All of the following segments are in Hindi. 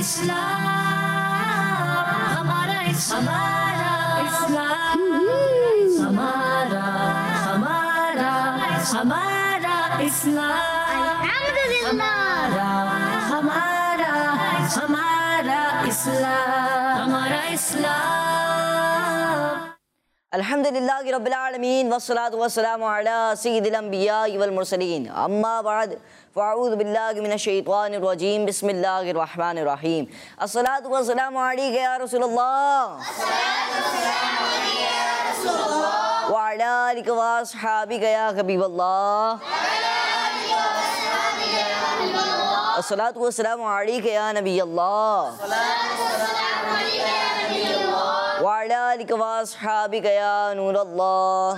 अल्हम्दुलिल्लाहि रब्बिल आलमीन वस्सलातु वस्सलामु अला सय्यिदिल अंबिया वल मुरसलीन अम्मा बाद फ़अऊज़ु बिल्लाहि मिनश शैतानिर रजीम बिस्मिल्लाहिर रहमानिर रहीम अस्सलातु वस्सलामु अलैका या रसूलल्लाह व अला आलिका व अस्हाबिका या हबीबल्लाह अस्सलातु वस्सलामु अलैका या नबियल्लाह व अला आलिका व अस्हाबिका या नूरल्लाह।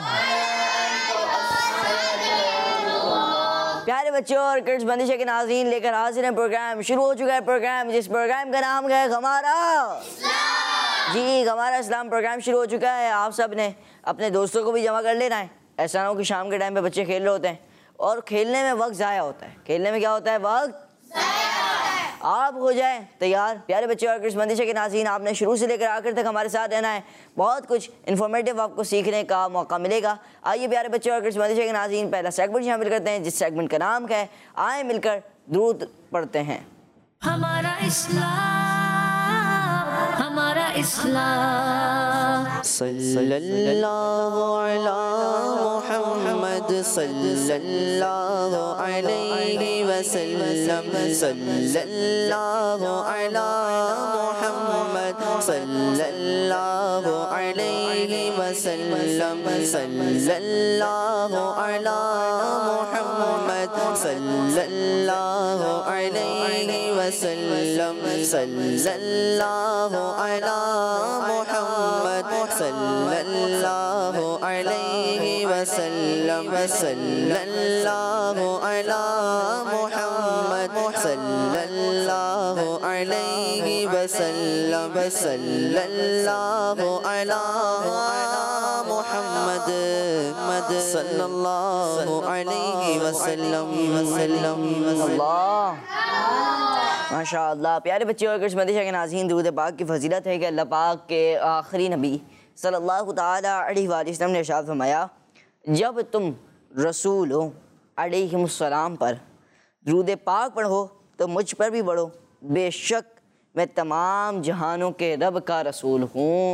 प्यारे बच्चों और किड्स बंदिशे के नाज़रीन लेकर हाजिर हैं प्रोग्राम। शुरू हो चुका है प्रोग्राम, जिस प्रोग्राम का नाम है हमारा जी हमारा इस्लाम। प्रोग्राम शुरू हो चुका है। आप सब ने अपने दोस्तों को भी जमा कर लेना है। ऐसा ना हो कि शाम के टाइम पे बच्चे खेल रहे होते हैं और खेलने में वक्त ज़ाया होता है। खेलने में क्या होता है? वक्त। आप हो जाए तैयार। प्यारे बच्चे और किड्स बंदिशे के नाज़रीन, आपने शुरू से लेकर आखिर तक हमारे साथ रहना है। बहुत कुछ इन्फॉर्मेटिव आपको सीखने का मौका मिलेगा। आइए प्यारे बच्चे और किड्स बंदिशे के नाज़रीन, पहला सेगमेंट शामिल करते हैं, जिस सेगमेंट का नाम है आए मिलकर दुरूद पढ़ते हैं। हमारा इस्लाम, हमारा इस्लाम। सल्लल्लाहु अला मुहम्मद सल्लल्लाहु अलैहि वसल्लम सल्लल्लाहु अला मुहम्मद सल्लल्लाहु अलैहि वसल्लम सल्लल्लाहु अला मुहम्मद सल्लल्लाहु अलैहि वसल्लम सल्लल्लाहु अला मुहम्मद सल्लल्लाहु अलैहि वसल्लम सल्लल्लाहु अला मुहम्मद सल्लल्लाहु अलैहि वसल्लम सल्लल्लाहु अला मुहम्मद सल्लल्लाहु अलैहि वसल्लम। अल्लाह माशाअल्लाह। प्यारे बच्चे और किड्स बंदिशे के नाज़रीन, दुरूद पाक की फजीलत है कि अल्लाह पाक के आखिरी नबी सल्लल्लाहु ताला अलैहि वसल्लम ने इरशाद फरमाया, जब तुम रसूल हो अलैहिमुस्सलाम पर दुरूद पाक पढ़ो तो मुझ पर भी पढ़ो, बेशक मैं तमाम जहानों के रब का रसूल हूँ।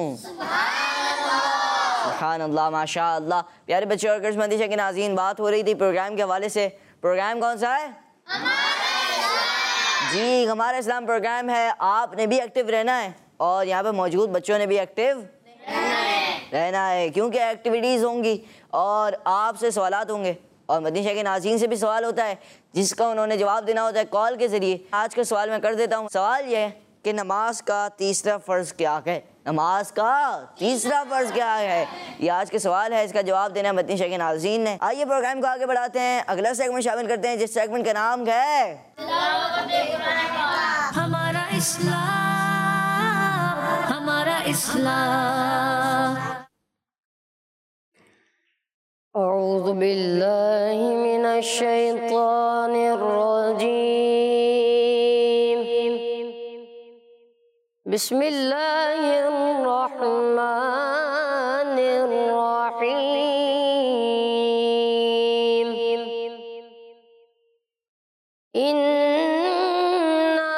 सुभान अल्लाह माशाअल्लाह। प्यारे बच्चे और किड्स बंदिशे के नाज़रीन, बात हो रही थी प्रोग्राम के हवाले से। प्रोग्राम कौन सा है? जी हमारा इस्लाम प्रोग्राम है। आपने भी एक्टिव रहना है और यहाँ पे मौजूद बच्चों ने भी एक्टिव रहना है, क्योंकि एक्टिविटीज़ होंगी और आपसे सवालात होंगे और मदीना के नाज़रीन से भी सवाल होता है जिसका उन्होंने जवाब देना होता है कॉल के ज़रिए। आज का सवाल मैं कर देता हूँ। सवाल यह है कि नमाज का तीसरा फ़र्ज़ क्या है? नमाज का तीसरा फ़र्ज़ क्या है? ये आज के सवाल है। इसका जवाब देना मदीना के नाज़रीन ने। आइए प्रोग्राम को आगे बढ़ाते हैं। अगला सेगमेंट शामिल करते हैं, जिस सेगमेंट का नाम है हमारा इस्लाम, हमारा इस्लाम। अऊज़ु बिल्लाहि मिनश शैतानिर रजीम। बिस्मिल्लाहिर रहमानिर रहीम। इन्ना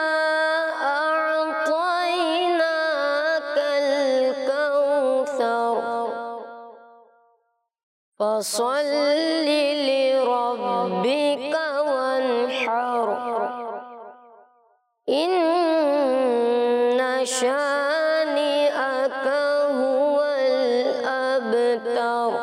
अअतैनाकल कौसर फसल्लि लिरब्बिका वन्हर इन्ना शानिअका हुवल अबतर।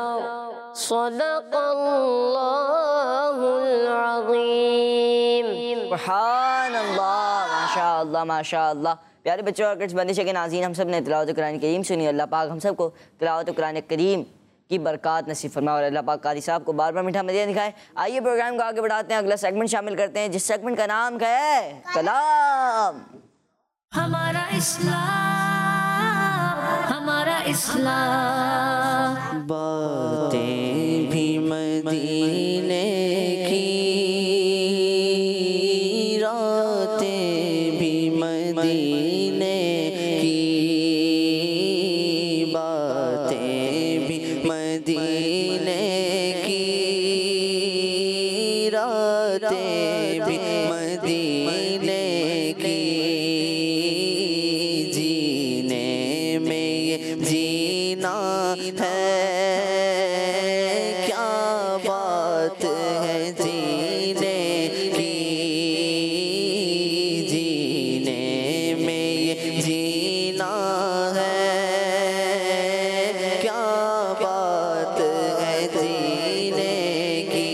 सदक़ल्लाहुल अज़ीम। सुभान अल्लाह माशाअल्लाह माशाअल्लाह। प्यारे बच्चों और किड्स बंदिशे के नाज़रीन, हम सब ने तिलावत कुरान करीम सुनी। अल्लाह पाक हम सबको तिलावत कुरान करीम की बरकत नसीब फरमाए और अल्लाह पाक कारी साहब को बार बार मीठा मदीना दिखाए। आइए प्रोग्राम को आगे बढ़ाते हैं। अगला सेगमेंट शामिल करते हैं, जिस सेगमेंट का नाम है कलाम। हमारा इस्लाम, हमारा इस्लाम। बातें भी मदीने की, रातें भी मदीने मदीने की बातें भी मदीने की रातें भी मदीने की जीने में ये जीना है क्या बात है जीने की जीने में ये जीना है क्या बात है जीने की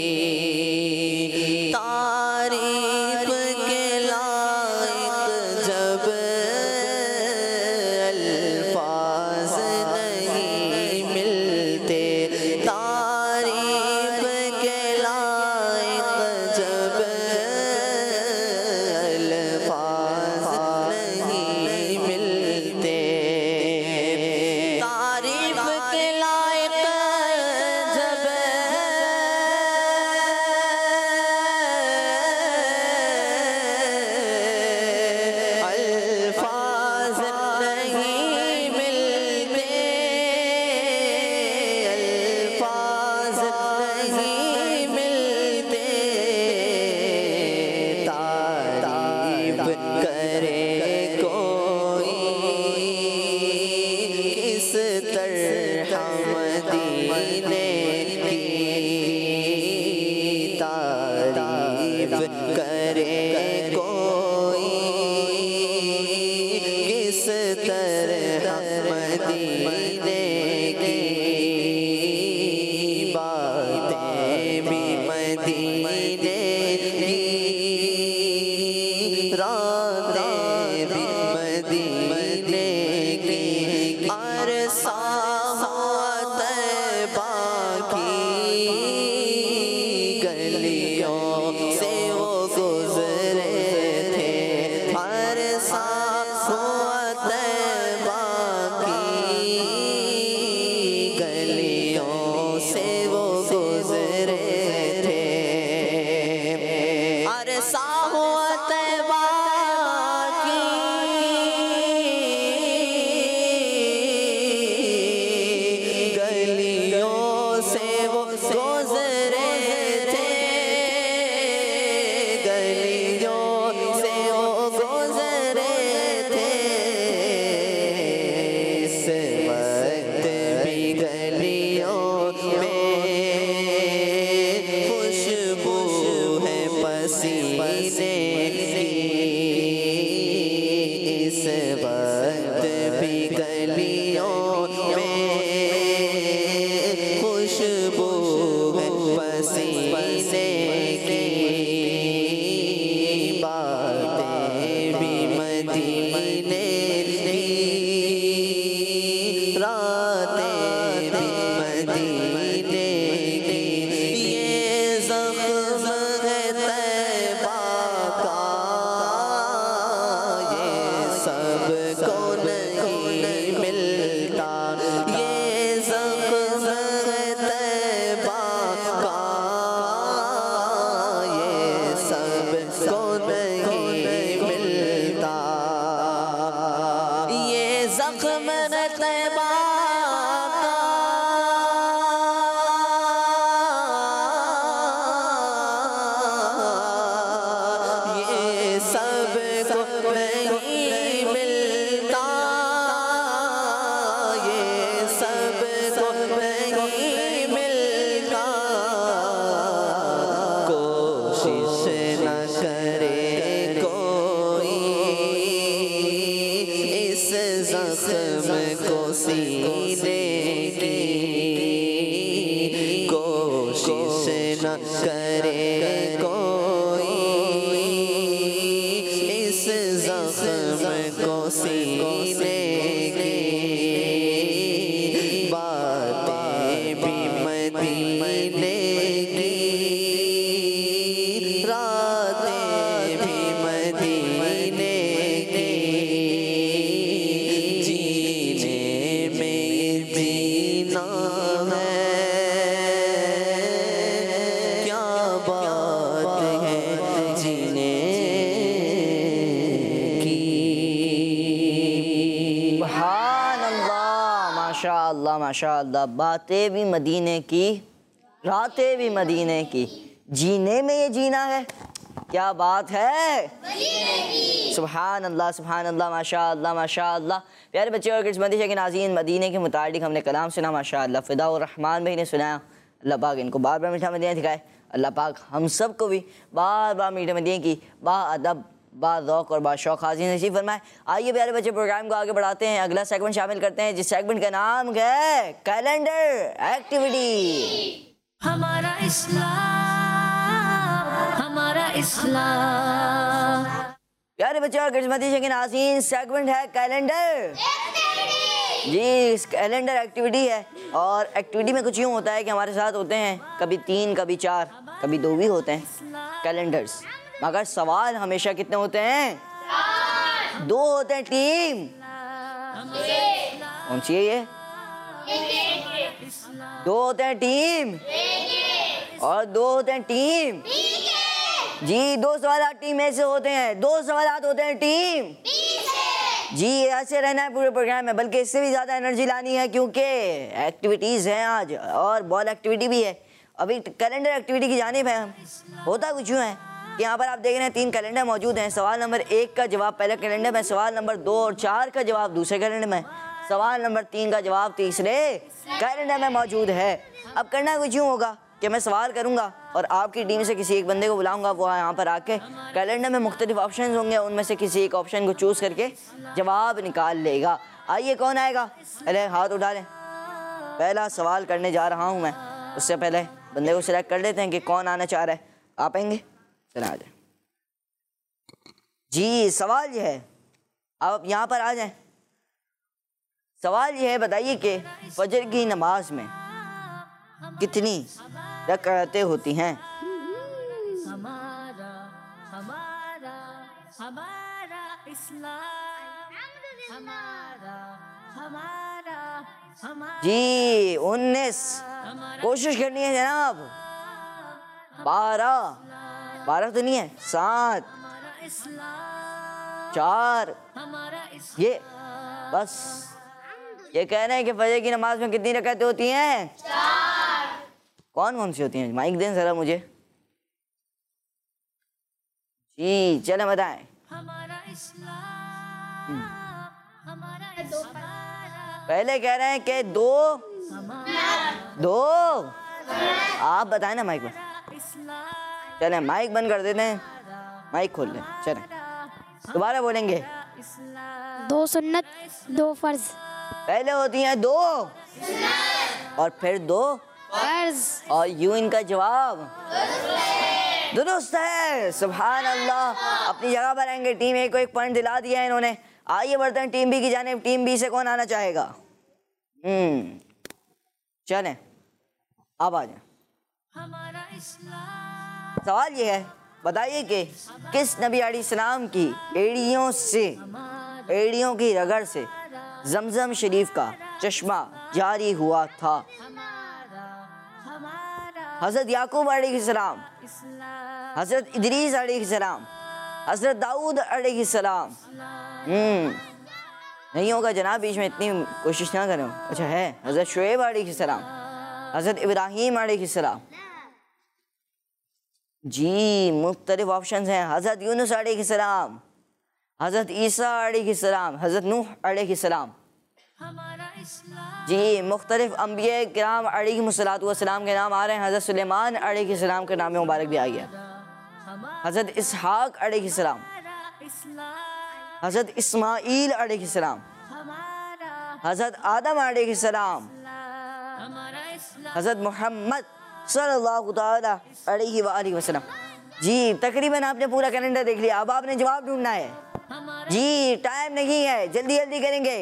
तारीफ के लायक जब अल्फाज नहीं मिलते तारीफ के लायक जब अल्फाज नहीं मिलते तारीफ के लायक जब अल्फाज नहीं मिलते अल्फाज नहीं मिलते तारीफ करे कोई किस तरह मदीने की तारीफ करे कोई किस तरह मदीने की बातें भी मदीने की रातें भी मदीने की अरसा हुआ तैबा की गलियों से वो गुजरे थे अरसा हुआ तैबा की गलियों से वो गुजरे थे अरसा हुआ तैबा गलियों से वो गुजरे थे गलियों से वो गुजरे थे इस वक्त भी गलियों में खुशबू है पसीने की इस वक्त भी गलियों में खुशबू है पसीने की बातें भी मदीने की रातें भी मदीने की ये ज़ख्म है तैबा का ये सबको नहीं मिलता ये ज़ख्म है तैबा का ये सबको नहीं मिलता ये ज़ख्म है तैबा का ये सबको नहीं मिलता ये सबको नहीं मिलता कोशिश न करे कोई इस ज़ख्म को सीने की कोशिश न करे कोई इस ज़ख्म को सीने की बातें भी मदीने की रातें भी मदीने की जीने में ये जीना है क्या बात है जीने की माशाअल्लाह माशाअल्लाह। बातें भी मदीने की, रातें भी मदीने की, जीने में ये जीना है, क्या बात है। सुभान अल्लाह माशाअल्लाह माशाअल्लाह। प्यारे बच्चे और किस्मती के नाज़रीन, मदीने के मुतालिक हमने कलाम सुना माशाअल्लाह। फ़िदाउर रहमान भाई ने सुनाया। अल्लाह पाक इनको बार बार मीठा मदीना दिखाए। अल्लाह पाक हम सब को भी बार बार मीठे मदीने की बाअदब, बाज़ौक़ और बाशौक़ हाज़िरी नसीब फरमाए। आइए प्यारे बच्चे, प्रोग्राम को आगे बढ़ाते हैं। अगला सेगमेंट शामिल करते हैं, जिस सेगमेंट का नाम है कैलेंडर एक्टिविटी। हमारा इस्लाम, हमारा इस्लाम। प्यारे बच्चे और किस्मती के नाज़रीन, सेगमेंट है कैलेंडर जी। इस कैलेंडर एक्टिविटी है, और एक्टिविटी में कुछ यूँ होता है कि हमारे साथ होते हैं कभी 3, कभी 4, कभी 2 भी होते हैं कैलेंडर्स, मगर सवाल हमेशा कितने होते हैं? 2 होते हैं। टीम कौन सी है ये? 2 होते हैं टीम, और 2 होते हैं टीम जी। 2 सवाल टीम में से होते हैं, 2 सवाल होते हैं टीम जी। ऐसे रहना है पूरे प्रोग्राम में, बल्कि इससे भी ज़्यादा एनर्जी लानी है, क्योंकि एक्टिविटीज़ हैं आज और बॉल एक्टिविटी भी है। अभी कैलेंडर एक्टिविटी की जानिब है हम। होता कुछ यूँ है कि यहाँ पर आप देख रहे हैं 3 कैलेंडर मौजूद हैं। सवाल नंबर 1 का जवाब पहले कैलेंडर में, सवाल नंबर 2 और 4 का जवाब दूसरे कैलेंडर में, सवाल नंबर 3 का जवाब तीसरे कैलेंडर में मौजूद है। अब करना कुछ यूँ होगा कि मैं सवाल करूंगा और आपकी टीम से किसी एक बंदे को बुलाऊंगा, वो यहाँ पर आके कैलेंडर में मुख्तलिफ ऑप्शन होंगे, उनमें से किसी एक ऑप्शन को चूज़ करके जवाब निकाल लेगा। आइए कौन आएगा? अरे हाथ उठा लें। पहला सवाल करने जा रहा हूँ मैं, उससे पहले बंदे को सिलेक्ट कर लेते हैं कि कौन आना चाह रहा है। आप आएंगे? चला आ जाए जी। सवाल ये है, आप यहाँ पर आ जाएं। सवाल ये है, बताइए कि फजर की नमाज में कितनी रकातें होती हैं? हमारा हमारा हमारा इस्लाम, हमारा हमारा हमारा जी 19। कोशिश करनी है जनाब। 12 तो नहीं है, 7, 4, ये बस ये कह रहे हैं कि फजर की नमाज में कितनी रकातें होती हैं? 4। कौन कौन सी होती हैं? माइक दें जरा मुझे जी। चले बताएं। पहले कह रहे हैं कि 2। आप बताएं ना माइक में। चले माइक बंद कर देते हैं, माइक खोल लें। चले दोबारा बोलेंगे। 2 सुन्नत 2 फर्ज। पहले होती हैं 2 और फिर 2 फर्ज, और यूं इनका जवाब दुरुस्त है। सुभान अल्लाह। अपनी जगह पर आएंगे। टीम ए को 1 पॉइंट दिला दिया है इन्होंने। आइए बढ़ते हैं टीम बी की जानिब। टीम बी से कौन आना चाहेगा? चलें अब आ जाए। सवाल ये है, बताइए कि किस नबी अलैहिस्सलाम की एड़ियों की रगड़ से जमजम शरीफ का चश्मा जारी हुआ था? हज़रत याकूब अलैहिस्सलाम, हज़रत इदरीस अलैहिस्सलाम, हज़रत दाऊद अलैहिस्सलाम। नहीं होगा जनाब, बीच में इतनी कोशिश ना करें। अच्छा है, हज़रत शुएब अलैहिस्सलाम, हज़रत इब्राहीम अलैहिस्सलाम जी। मुख्तलिफ ऑप्शन हैं। हज़रत यूनुस अलैहिस्सलाम, हज़रत ईसा अलैहिस्सलाम, हज़रत नूह अलैहिस्सलाम जी। मुख्तलिफ अंबिया किराम अलैहिमुस्सलाम के नाम आ रहे हैं। हज़रत सुलेमान अलैहिस्सलाम के नाम मुबारक भी आ गया। हज़रत इसहाक अलैहिस्सलाम, हज़रत इस्माईल अलैहिस्सलाम, हज़रत आदम अलैहिस्सलाम, हज़रत मोहम्मद सल्लल्लाहु ताला अलैहि वसल्लम जी। तकरीबन आपने पूरा कैलेंडर देख लिया। अब आपने जवाब ढूंढना है जी। टाइम नहीं है, जल्दी जल्दी करेंगे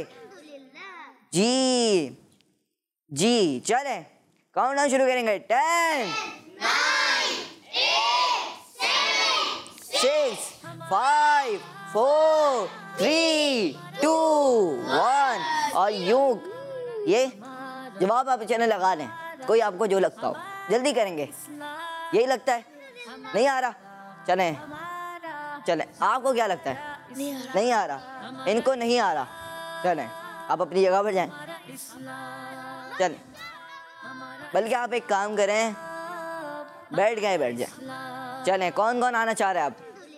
जी। चलें काउंटडाउन शुरू करेंगे। 10, 9, 8, 7, 6, 5, 4, 3, 2, 1। और यूं ये जवाब आप चैनल लगा लें, कोई आपको जो लगता हो। जल्दी करेंगे। यही लगता है? नहीं आ रहा? चलें आपको क्या लगता है? नहीं आ रहा। इनको नहीं आ रहा। चलें आप अपनी जगह पर जाएं। इस्लाम चल, बल्कि आप एक काम करें, बैठ जाए। चलें, कौन कौन आना चाह रहे हैं आप?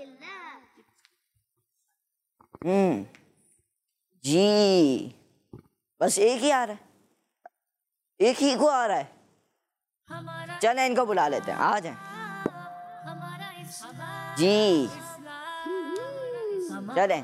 जी, बस एक ही आ रहा है, एक ही को आ रहा है। चलें, इनको बुला लेते हैं, आ जाएं। जी, चलें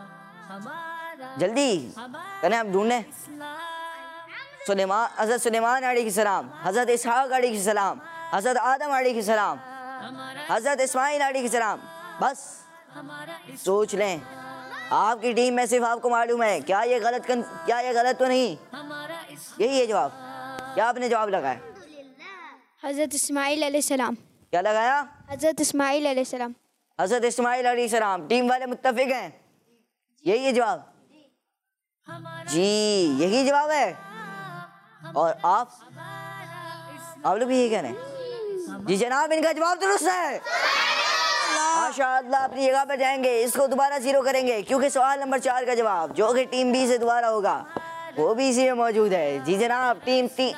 जल्दी करें, आप ढूंढें। सुलेमान, हज़रत सुलेमान अलैहिस्सलाम, हज़रत इसहाक़ अलैहिस्सलाम, हज़रत आदम अलैहिस्सलाम, हज़रत इस्माइल अलैहिस्सलाम। बस सोच लें, आपकी टीम में सिर्फ आपको मालूम है। क्या ये गलत तो नहीं? यही है जवाब। क्या आपने जवाब लगाया? हज़रत इस्माइल अलैहिस्सलाम। क्या लगाया? हज़रत इस्माइल अलैहिस्सलाम। हज़रत इस्माइल अलैहिस्सलाम। टीम वाले मुत्तफिक हैं? यही है जवाब? जी, यही जवाब है। और आप लोग भी यही कह रहे हैं? जी जनाब, इनका जवाब दुरुस्त है। माशाअल्लाह, अपनी जगह पर जाएंगे, इसको दोबारा 0 करेंगे, क्योंकि सवाल नंबर 4 का जवाब जो कि टीम बी से दोबारा होगा वो भी इसी में मौजूद है। जी जनाब, टीम टी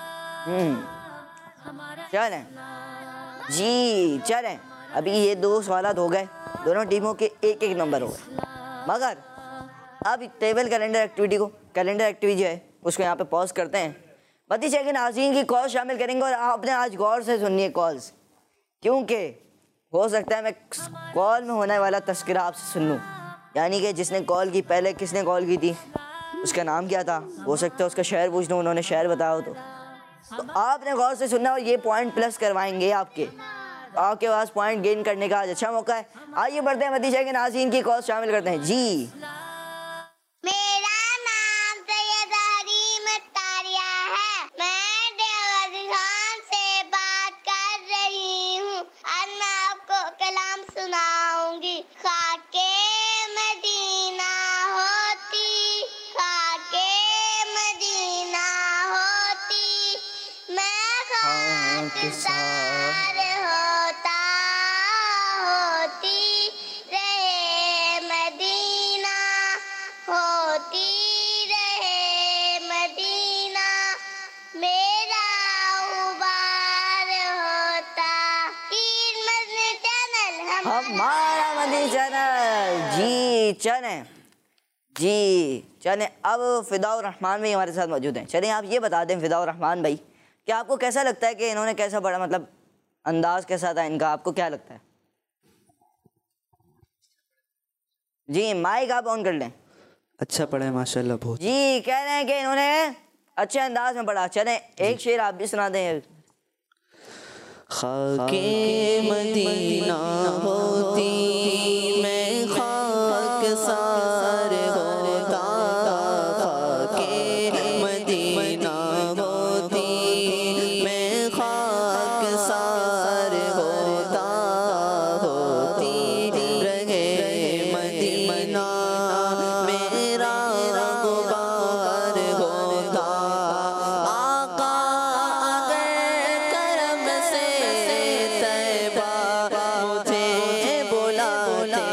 चलें जी, चलें। अभी ये 2 सवाल हो गए, दोनों टीमों के 1-1 नंबर हो गए। मगर अब टेबल कैलेंडर एक्टिविटी जो है उसको यहाँ पे पॉज करते हैं। भतीजे के नाज़रीन की कॉल शामिल करेंगे और आपने आज गौर से सुनिए कॉल्स, क्योंकि हो सकता है मैं कॉल में होने वाला तस्करा आपसे सुन लूँ। यानी कि जिसने कॉल की, पहले किसने कॉल की थी, उसका नाम क्या था, हो सकता है उसका शहर पूछ लूँ, उन्होंने शहर बताया हो तो आपने गौर से सुनना और ये पॉइंट प्लस करवाएंगे आपके पास पॉइंट गेन करने का आज अच्छा मौका है। आइए बढ़ते हैं, भतीजे के नाज़रीन की कॉल शामिल करते हैं। जी, मेरा नाम सैयद हरीम तारिया है, मैं देवरी खान से बात कर रही हूँ। आज मैं आपको कलाम सुनाऊंगी। खाके मदीना होती, खाके मदीना होती, मैं खाकसार होता, होती रहे मदीना, होती रहे मदीना, मेरा उबार होता। तीन मदनी चैनल हमारा मदनी चैनल। जी चलें। अब फिदाउर रहमान भाई हमारे साथ मौजूद हैं। चलें, आप ये बता दें फिदाउर रहमान भाई, कि आपको कैसा लगता है कि इन्होंने कैसा बड़ा, मतलब अंदाज कैसा था इनका, आपको क्या लगता है? जी, माइक आप ऑन कर लें। अच्छा पढ़ा है माशाल्लाह, बहुत। जी, कह रहे हैं कि इन्होंने अच्छे अंदाज में पढ़ा। चलें, एक शेर आप भी सुना दें। खाके मदीना होती, मैं खाकसार होता, खाके मदीना होती, मैं खाकसार होता, होती रहे मदीना, मेरा गुबार होता। आका अगर करम से तैबा मुझे बुलाते,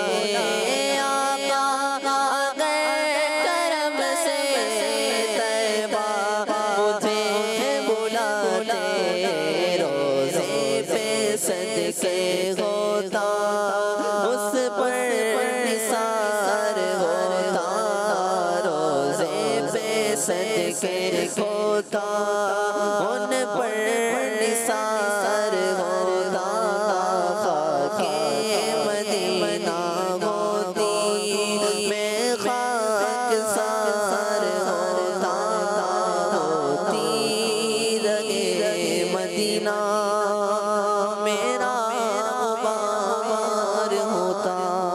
आका अगर करम से तैबा मुझे बुलाते, रोज़े पे सदके होता, उस पर निसार होता, रोज़े पे सदके होता, उन पर निसार होता, खाके मदीना होती, मैं खाकसार होता, होती रहे मदीना, मेरा उबार होता।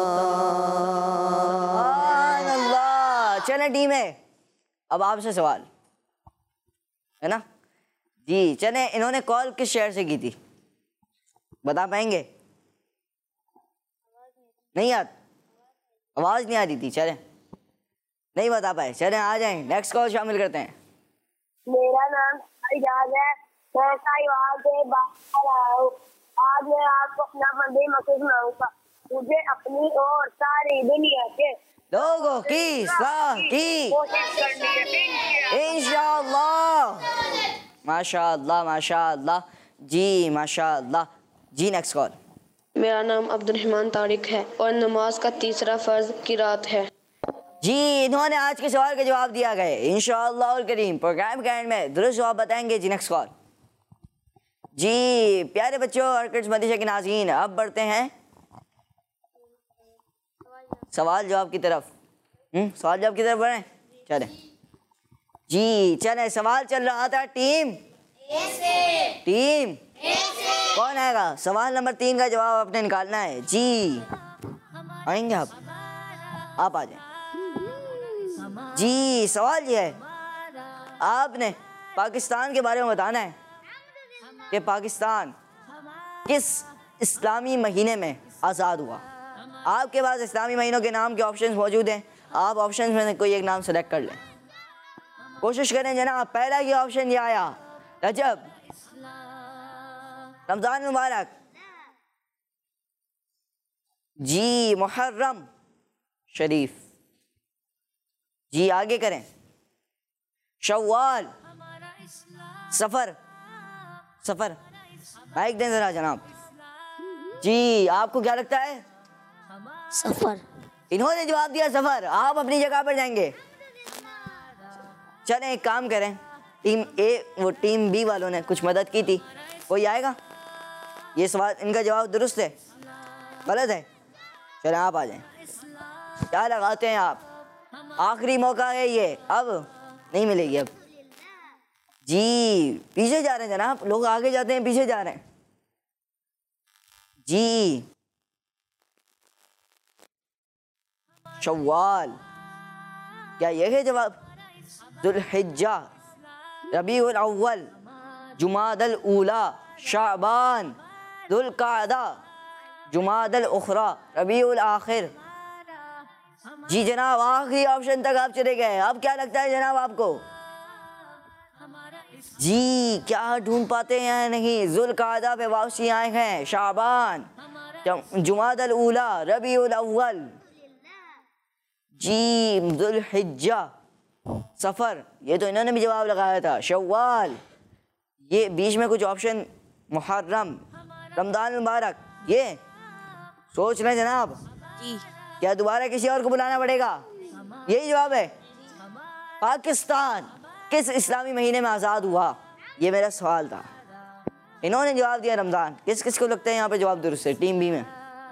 सुभान अल्लाह। चलें टीम है, अब आपसे सवाल है ना जी। चलें, इन्होंने कॉल किस शहर से की थी, बता पाएंगे? नहीं याद, आवाज़ नहीं आ रही थी। चलें, नहीं बता पाए। चलें, आ जाएं, नेक्स्ट कॉल शामिल करते हैं। मेरा नाम इजाज है, मैं साहिवाल से बाहर आया हूँ। आज मैं आपको अपना मंदिर मकसद सुनाऊंगा। मुझे अपनी और सारी दुनिया के लोगों की इस्लाह की कोशिश करनी है इंशाअल्लाह। माशाअल्लाह माशाअल्लाह जी माशाअल्लाह जी। Next call. मेरा नाम अब्दुल तारिक है और नमाज का तीसरा फर्ज किरात है। जी इन्होंने आज के सवाल का जवाब दिया गया इंशाअल्लाह और करीम। प्रोग्राम के एंड में दुरुस्त जवाब बताएंगे जी। Next call. जी प्यारे बच्चों और किड्स मदरसा के नाज़रीन, अब बढ़ते हैं सवाल जवाब की तरफ। सवाल जवाब की तरफ बढ़े चलें जी। चलें, सवाल चल रहा था टीम टीम कौन आएगा? सवाल नंबर 3 का जवाब आपने निकालना है जी। आएंगे आप आ जाए जी। सवाल ये है, आपने पाकिस्तान के बारे में बताना है कि पाकिस्तान किस इस्लामी महीने में आज़ाद हुआ। आपके पास इस्लामी महीनों के नाम के ऑप्शंस मौजूद हैं, आप ऑप्शंस में से कोई एक नाम सेलेक्ट कर लें। कोशिश करें जनाब। पहला ये ऑप्शन ये आया रजब, रमज़ान मुबारक जी, मुहर्रम शरीफ जी। आगे करें शव्वाल, सफ़र सफ़र। माइक दें ज़रा जनाब जी। आपको क्या लगता है? सफर। इन्होंने जवाब दिया सफ़र। आप अपनी जगह पर जाएंगे। चलें एक काम करें, टीम ए वो टीम बी वालों ने कुछ मदद की थी, कोई आएगा? ये सवाल इनका जवाब दुरुस्त है गलत है? चलें आप आ जाएं। क्या लगाते हैं आप? आखिरी मौका है ये, अब नहीं मिलेगी अब जी। पीछे जा रहे हैं जनाब, लोग आगे जाते हैं पीछे जा रहे हैं जी। शव्वाल, क्या ये है जवाब? दुल्हिज्जा, रबीउल अव्वल, जुमादल ऊला, शाबान, दुल्कादा, जुमादल उखरा, रबीउल आखिर जी। जनाब आखिरी ऑप्शन तक आप चले गए। अब क्या लगता है जनाब आपको जी? क्या ढूंढ पाते हैं या नहीं? जुल्कादा पे वापसी आए हैं, शाबान, जुमादल ऊला, रबीउल अव्वल जी, दुल्हिज्जा, सफ़र। ये तो इन्होंने भी जवाब लगाया था। शव्वाल, ये बीच में कुछ ऑप्शन, मुहर्रम, रमज़ान मुबारक। ये सोच रहे जनाब जी। क्या दोबारा किसी और को बुलाना पड़ेगा? यही जवाब है। पाकिस्तान किस इस्लामी महीने में आज़ाद हुआ, ये मेरा सवाल था। इन्होंने जवाब दिया रमज़ान। किस किस को लगता है यहाँ पे जवाब दुरुस्त है? टीम बी में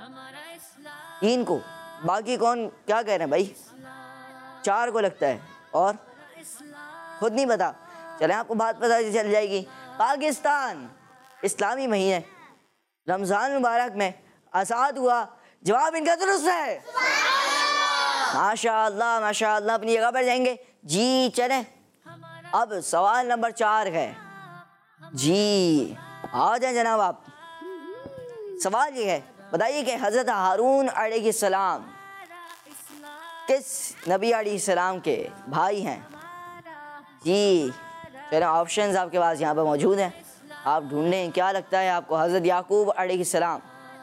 3 को, बाकी कौन क्या कह रहे हैं भाई? 4 को लगता है और खुद नहीं पता। चलें आपको बात पता चल जाएगी। पाकिस्तान इस्लामी महीने रमज़ान मुबारक में आज़ाद हुआ। जवाब इनका दुरुस्त है। माशाअल्लाह माशाअल्लाह। अपनी जगह पर जाएंगे जी। चलें अब सवाल नंबर 4 है जी। आ जाए जनाब आप। सवाल ये है, बताइए कि हज़रत हारून अलैहिस्सलाम किस नबी अलैहिस्सलाम के भाई हैं जी? चलो ऑप्शंस आपके पास यहाँ पर मौजूद हैं, आप ढूंढें। क्या लगता है आपको? हज़रत याकूब अलैहिस्सलाम,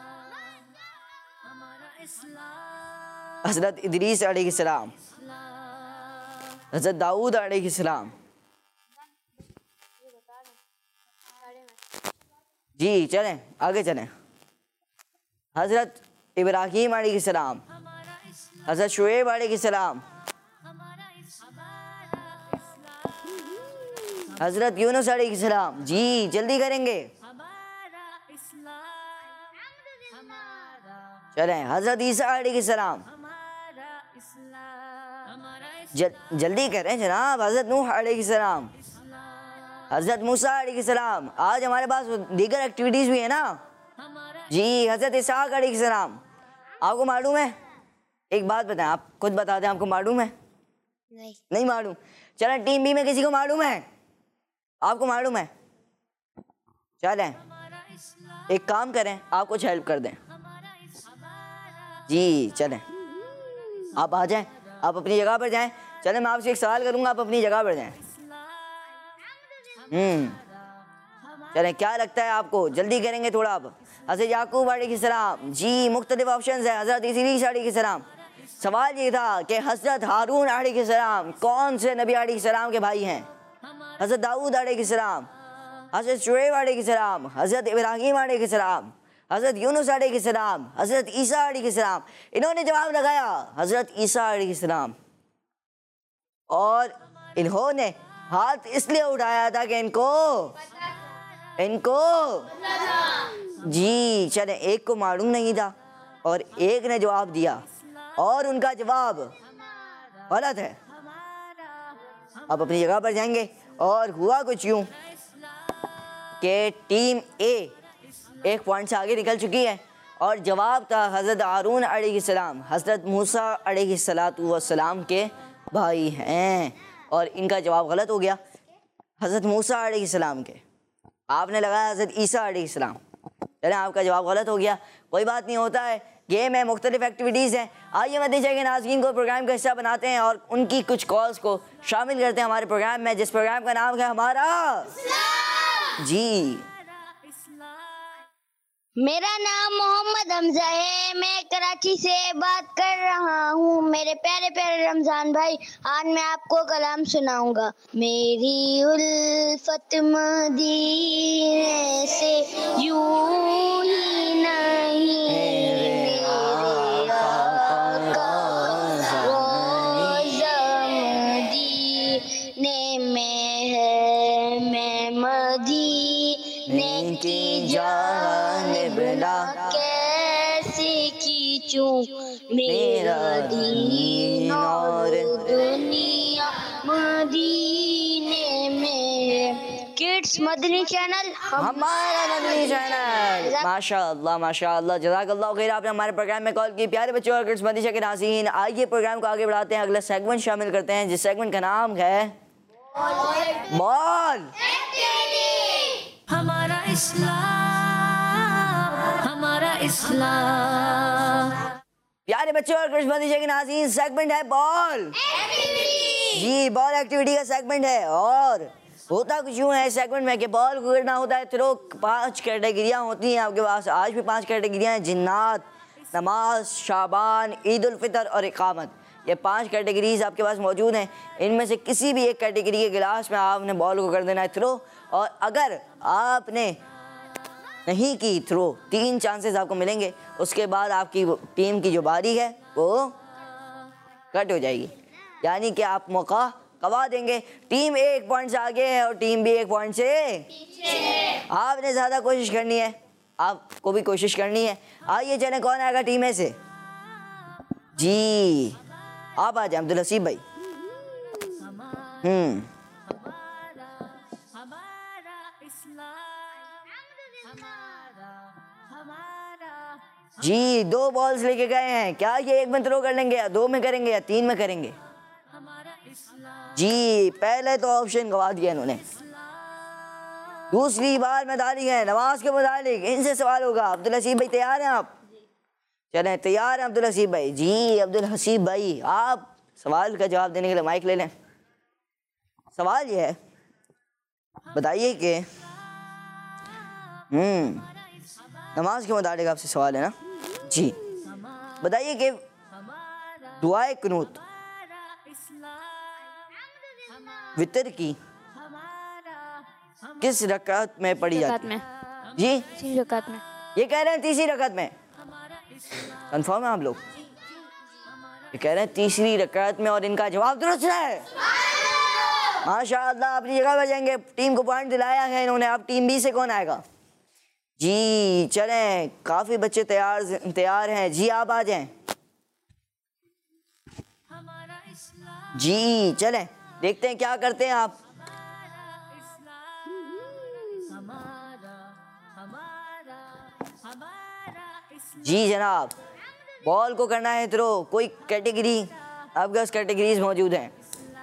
हज़रत इदरीस अलैहिस्सलाम, हज़रत दाऊद अलैहिस्सलाम जी। चलें आगे चलें। हज़रत इब्राहीम अलैहिस्सलाम, हज़रत शुएब अलैहिस्सलाम, हज़रत यूनुस अलैहिस्सलाम जी। जल्दी करेंगे। चलें हज़रत ईसा अलैहिस्सलाम, जल्दी करें जनाब। हज़रत नूह अलैहिस्सलाम, हज़रत मूसा अलैहिस्सलाम। आज हमारे पास दीगर एक्टिविटीज़ भी है ना जी। हज़रत इसहाक़ अलैहिस्सलाम, आपको मालूम है? एक बात बताएं, आप खुद बता दें, आपको मालूम है? नहीं मालूम। चलें टीम बी में किसी को मालूम है? आपको मालूम है? चलें एक काम करें, आप कुछ हेल्प कर दें जी। चलें आप आ जाएं, आप अपनी जगह पर जाएं। चलें मैं आपसे एक सवाल करूंगा, आप अपनी जगह पर जाएं। चलें क्या लगता है आपको? जल्दी करेंगे थोड़ा। आप हज़रत याकूब अलैहिस्सलाम जी। मुख्तलिफ ऑप्शंस है। हज़रत इदरीस अलैहिस्सलाम, सवाल ये था कि हज़रत हारून अलैहिस्सलाम कौन से नबी अलैहिस्सलाम के भाई हैं? हज़रत दाऊद अलैहिस्सलाम, हज़रत शुएब अलैहिस्सलाम, हज़रत इब्राहीम अलैहिस्सलाम, हज़रत यूनुस अलैहिस्सलाम, हज़रत ईसा अलैहिस्सलाम। इन्होंने जवाब लगाया हज़रत ईसा अलैहिस्सलाम, और इन्होंने हाथ इसलिए उठाया था कि इनको जी चले, एक को मालूम नहीं था और एक ने जवाब दिया और उनका जवाब गलत है। अब अपनी जगह पर जाएंगे और हुआ कुछ यूं कि टीम ए 1 पॉइंट से आगे निकल चुकी है और जवाब था हज़रत हारून अलैहिस्सलाम, हज़रत मूसा अलैहिस्सलाम के भाई हैं, और इनका जवाब गलत हो गया हज़रत मूसा अलैहिस्सलाम के। आपने लगाया हज़रत ईसा अलैहिस्सलाम, चलें आपका जवाब गलत हो गया, कोई बात नहीं, होता है, गेम है, मुख्तलिफ एक्टिविटीज़ हैं। आइए मदीना के नाज़रीन को प्रोग्राम का हिस्सा बनाते हैं और उनकी कुछ कॉल्स को शामिल करते हैं हमारे प्रोग्राम में, जिस प्रोग्राम का नाम है हमारा जी। मेरा नाम मोहम्मद हमजा है, मैं कराची से बात कर रहा हूँ। मेरे प्यारे प्यारे रमजान भाई, आज मैं आपको कलाम सुनाऊंगा। मेरी उल्फत मदीने से यूं ही नहीं, मेरे आका रोज़ा मदीने में है, मैं मदीने की जानिब कैसे खींचूं मेरा दीन और दुनिया मदीने में। किड्स मदनी चैनल हमारा मदनी चैनल। माशाअल्लाह माशाअल्लाह, जज़ाकल्लाह खैर, आपने हमारे प्रोग्राम में कॉल की। प्यारे बच्चों और किड्स मदनी के नाज़रीन, आइए प्रोग्राम को आगे बढ़ाते हैं, अगला सेगमेंट शामिल करते हैं, जिस सेगमेंट का नाम है बॉल। हमारा इस्लाम, हमारा इस्लाम। प्यारे बच्चों और किड्स मदनी के नाज़रीन, सेगमेंट है बॉल जी, बॉल एक्टिविटी का सेगमेंट है। और होता कुछ यूँ है इस सेगमेंट में कि बॉल को करना होता है थ्रो। 5 कैटेगरियाँ होती हैं आपके पास, आज भी 5 कैटेगरियाँ हैं, जिन्नात, नमाज, शाबान, ईद उल फितर और इकामत। ये 5 कैटेगरीज आपके पास मौजूद हैं। इनमें से किसी भी एक कैटेगरी के गिलास में आपने बॉल को कर देना है थ्रो, और अगर आपने नहीं की थ्रो, 3 चांसेस आपको मिलेंगे, उसके बाद आपकी टीम की जो बारी है वो कट हो जाएगी, यानी कि आप मौका गवा देंगे। टीम 1 पॉइंट से आगे है और टीम भी 1 पॉइंट से पीछे। आपने ज़्यादा कोशिश करनी है, आपको भी कोशिश करनी है। आइए चलें, कौन आएगा टीम में से जी? आप आ जाए अब्दुल हसीब भाई। जी 2 बॉल्स लेके गए हैं, क्या ये 1 में थ्रो कर लेंगे या 2 में करेंगे या 3 में करेंगे? जी पहले तो ऑप्शन गवा दिया इन्होंने। दूसरी बार में डाली है नमाज के मुतालिक, इनसे सवाल होगा। अब्दुल हसीब भाई तैयार हैं आप? चलें तैयार हैं अब्दुल हसीब भाई? जी अब्दुल हसीब भाई, आप सवाल का जवाब देने के लिए माइक ले लें। सवाल ये है, बताइए कि नमाज के मुतालिक आपसे सवाल है ना जी, बताइए कि दुआए कुनूत वितर की किस रकात में पढ़ी जाती है? जी 3 रकात में। ये कह रहे हैं तीसरी रकात में, कंफर्म है आप लोग? ये कह रहे हैं तीसरी रकात में और इनका जवाब दुरुस्त है। माशाअल्लाह, अपनी जगह पर जाएंगे। टीम को पॉइंट दिलाया है इन्होंने। अब टीम बी से कौन आएगा जी? चलें, काफी बच्चे तैयार हैं जी, आप आ जाएं जी। चलें देखते हैं क्या करते हैं आप। जी जनाब, बॉल को करना है थ्रो। कोई कैटेगरी आपके पास कैटेगरीज मौजूद हैं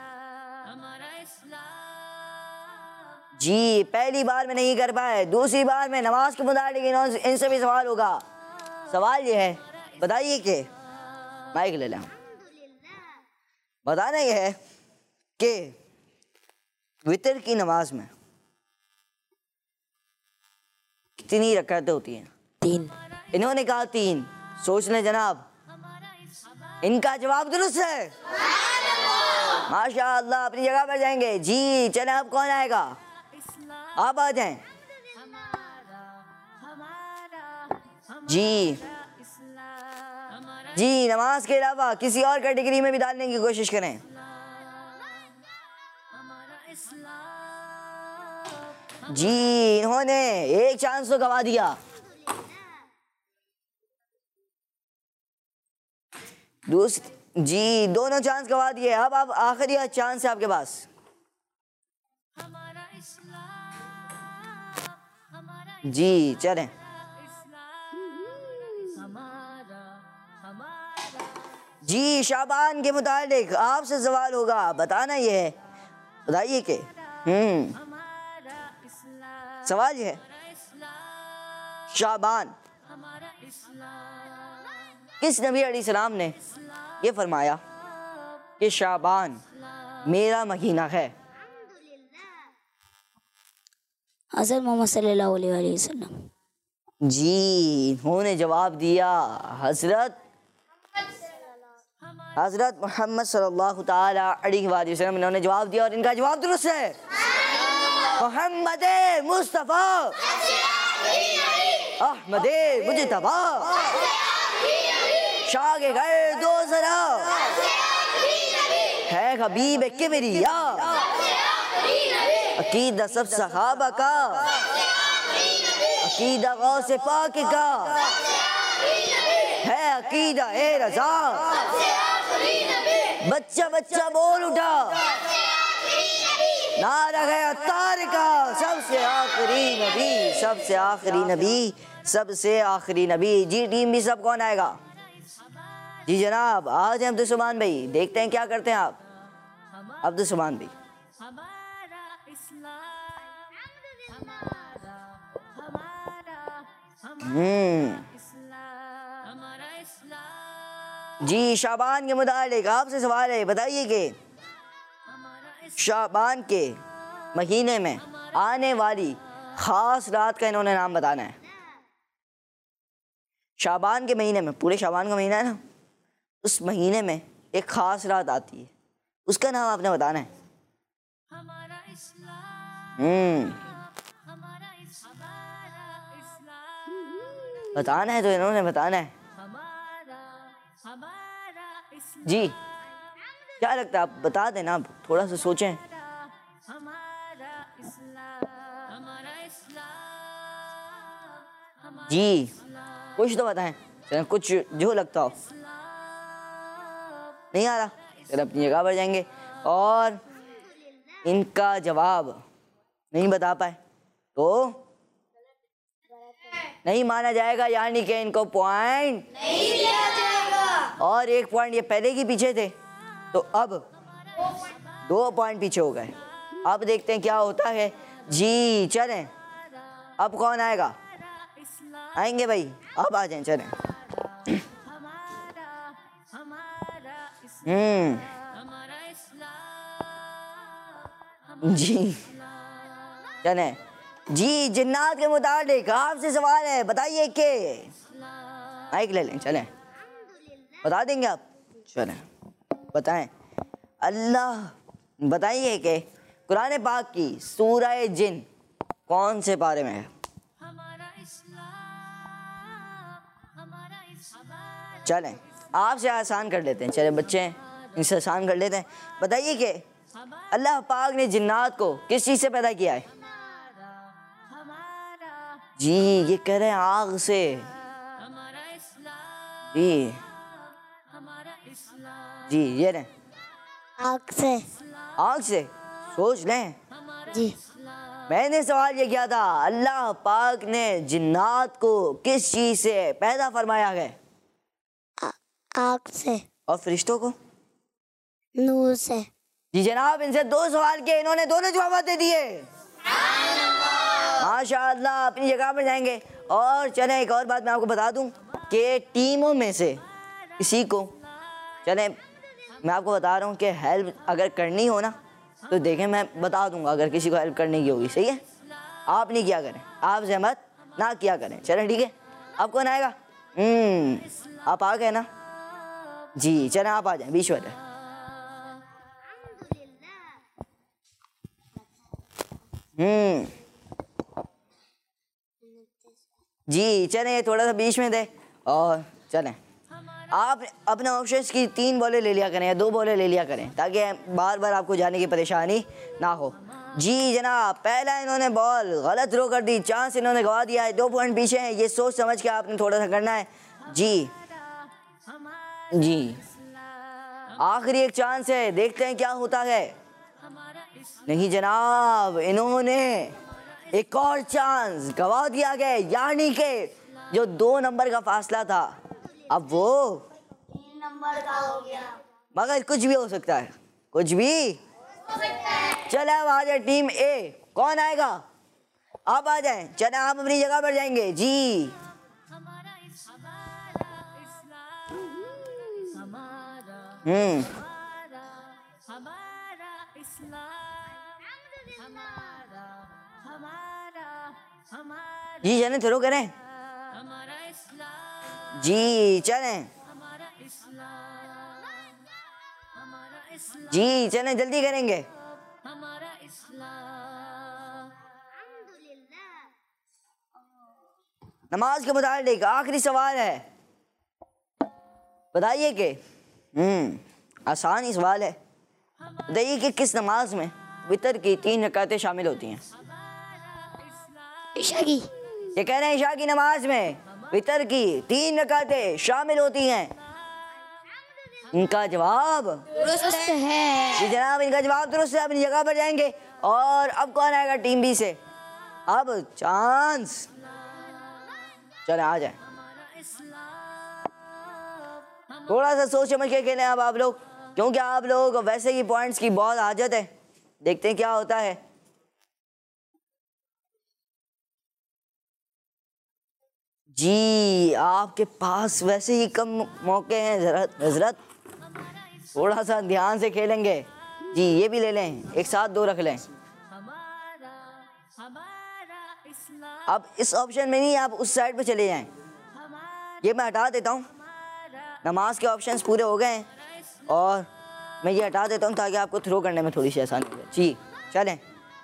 जी? पहली बार में नहीं कर पाए, दूसरी बार में नमाज के मुताबिक इनसे भी सवाल होगा। सवाल ये है, बताइए कि माइक ले लें, बताना ये है कि वितर की नमाज में कितनी रकातें होती हैं? 3। इन्होंने कहा 3। सोच लें जनाब, इनका जवाब दुरुस्त है। माशाअल्लाह, अपनी जगह पर जाएंगे। जी चले, अब कौन आएगा? आप आ जाएं। जी जी, नमाज के अलावा किसी और कैटेगरी में भी डालने की कोशिश करें। जी, इन्होंने एक चांस तो गवा दिया। जी, दोनों चांस गवा दिए। अब आप आखिरी चांस है आपके पास। जी चलें। जी, शाबान के मुतालिक आपसे सवाल होगा, बताना ये है, बताइए कि सवाल ये है, शाबान किस नबी अलैहिस्सलाम ने ये फरमाया कि शाबान मेरा महीना है? हज़रत मोहम्मद सल्लल्लाहु अलैहि वसल्लम। जी, इन्होंने जवाब दिया हजरत मोहम्मद सल्लल्लाहु ताला अलैहि वसल्लम, इन्होंने जवाब दिया और इनका जवाब दुरुस्त है। मोहम्मद मुस्तफ़ा अहमद मुजतबा शाह के घर दो जरा है हबीब किबरिया, अकीदा सब सहाबा का, अकीदा गौसे पाक का है, अकीदा ए रज़ा। बच्चा बच्चा बोल उठा, नारा है अत्तार का, सबसे आखिरी नबी, सबसे आखिरी नबी, सबसे आखिरी नबी। जी टीम भी सब कौन आएगा? जी जनाब, आज हैं अब्दुल भाई, देखते हैं क्या करते हैं आप। अब्दुल भाई जी, शाबान के मुतालिक आपसे सवाल है, बताइए कि शाबान के महीने में आने वाली खास रात का इन्होंने नाम बताना है। शाबान के महीने में, पूरे शाबान का महीना है ना, उस महीने में एक खास रात आती है, उसका नाम आपने बताना है। बताना है तो इन्होंने बताना है। जी क्या लगता है, आप बता देना, आप थोड़ा सा सोचें। जी कुछ तो बताएं, कुछ जो लगता हो। नहीं आ रहा, फिर अपनी जगह पर जाएंगे और इनका जवाब नहीं बता पाए तो नहीं माना जाएगा, यानी कि इनको पॉइंट नहीं दिया जाएगा। और एक पॉइंट ये पहले ही पीछे थे, तो अब 2 पॉइंट पीछे हो गए। अब देखते हैं क्या होता है। जी चलें, अब कौन आएगा? आएंगे भाई, अब आ जाएं, चलें। जी चलें। जी, जिन्नात के मुताबिक आपसे सवाल है, बताइए कि माइक ले लें, चलें, बता देंगे आप? चलें बताएं। अल्लाह बताइए कि कुरान पाक की सूरह जिन कौन से पारे में है? चलें आपसे आसान कर लेते हैं, चलें बच्चे इनसे आसान कर लेते हैं। बताइए कि अल्लाह पाक ने जिन्नात को किस चीज़ से पैदा किया है? जी ये कह रहे हैं आग से। जी जी ये रहे आग से। आग से, सोच लें। जी मैंने सवाल ये किया था, अल्लाह पाक ने जिन्नात को किस चीज से पैदा फरमाया है? आग से। और फरिश्तों को? नूर से। जी जनाब, इनसे 2 सवाल किए, इन्होंने दोनों जवाब दे दिए। माशाअल्लाह, अपनी जगह पर जाएंगे। और चलें एक और बात मैं आपको बता दूं कि टीमों में से किसी को, चलें मैं आपको बता रहा हूं कि हेल्प अगर करनी हो ना तो देखें मैं बता दूंगा, अगर किसी को हेल्प करने की होगी, सही है? आप नहीं किया करें, आप जहमत ना किया करें, चलें ठीक है? अब कौन आएगा? आप आ गए ना? जी चलें आप आ जाएं बीच वाले। जी चलें थोड़ा सा बीच में दे और चलें। आप अपने ऑप्शंस की 3 बॉलें ले लिया करें या 2 बॉलें ले लिया करें ताकि बार बार आपको जाने की परेशानी ना हो। जी जनाब पहला इन्होंने बॉल गलत थ्रो कर दी, चांस इन्होंने गवा दिया है, 2 पॉइंट पीछे हैं। ये सोच समझ के आपने थोड़ा सा करना है। जी जी आखिरी एक चांस है, देखते हैं क्या होता है। नहीं जनाब इन्होंने एक और चांस गवा दिया गया, यानी कि जो 2 नंबर का फासला था अब वो 3 नंबर का हो गया। मगर कुछ भी हो सकता है, कुछ भी चले। अब आ जाए टीम ए, कौन आएगा? आप आ जाएं, चले आप अपनी जगह पर जाएंगे। जी जी चलें थ्रो करें। जी चलें जी चलें जल्दी करेंगे। नमाज के मुताबिक आखिरी सवाल है, बताइए कि आसान ही सवाल है। बताइए कि किस नमाज में वितर की 3 रकातें शामिल होती हैं? ईशा की। ये कह रहे हैं ईशा की नमाज में वितर की 3 रकातें शामिल होती हैं। इनका जवाब दुरुस्त है। जी जनाब इनका जवाब दुरुस्त है। अपनी जगह पर जाएंगे। और अब कौन आएगा टीम बी से? अब चांस, चले आ जाए। थोड़ा सा सोच समझ के खेलें अब आप लोग, क्योंकि आप लोग वैसे ही पॉइंट्स की बहुत हाजत है। देखते हैं क्या होता है। जी आपके पास वैसे ही कम मौके हैं हजरत, थोड़ा सा ध्यान से खेलेंगे। जी ये भी ले लें, एक साथ 2 रख लें। अब इस ऑप्शन में नहीं, आप उस साइड पे चले जाएं। ये मैं हटा देता हूँ, नमाज के ऑप्शंस पूरे हो गए हैं और मैं ये हटा देता हूँ ताकि आपको थ्रो करने में थोड़ी सी आसानी हो। जी चलें।